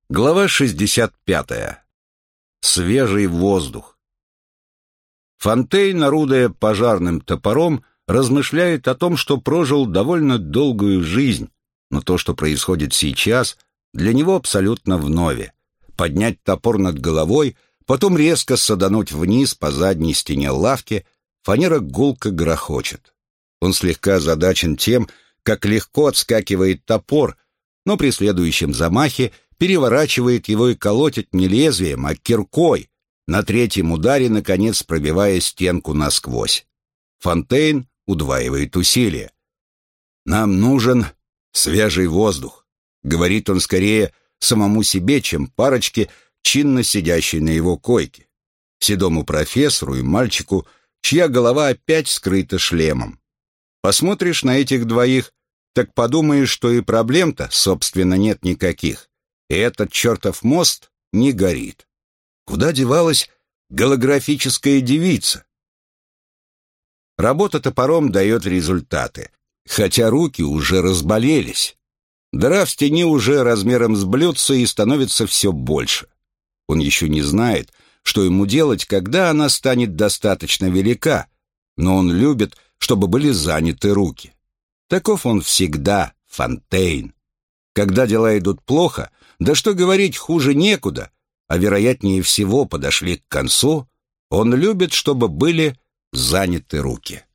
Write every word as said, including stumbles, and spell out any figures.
Глава шестьдесят пятая. Свежий воздух. Фонтейн, орудуя пожарным топором, размышляет о том, что прожил довольно долгую жизнь, но то, что происходит сейчас, для него абсолютно вновь. Поднять топор над головой, потом резко садануть вниз по задней стене лавки, фанера гулко грохочет. Он слегка озадачен тем, как легко отскакивает топор, но при следующем замахе переворачивает его и колотит не лезвием, а киркой, на третьем ударе, наконец, пробивая стенку насквозь. Фонтейн удваивает усилия. «Нам нужен свежий воздух», — говорит он скорее самому себе, чем парочке, чинно сидящей на его койке, седому профессору и мальчику, чья голова опять скрыта шлемом. Посмотришь на этих двоих, так подумаешь, что и проблем-то, собственно, нет никаких. И этот чертов мост не горит. Куда девалась голографическая девица? Работа топором дает результаты, хотя руки уже разболелись. Дыра в стене уже размером с блюдце и становится все больше. Он еще не знает, что ему делать, когда она станет достаточно велика, но он любит, чтобы были заняты руки. Таков он всегда, Фонтейн. Когда дела идут плохо, да что говорить, хуже некуда, а вероятнее всего подошли к концу, он любит, чтобы были заняты руки.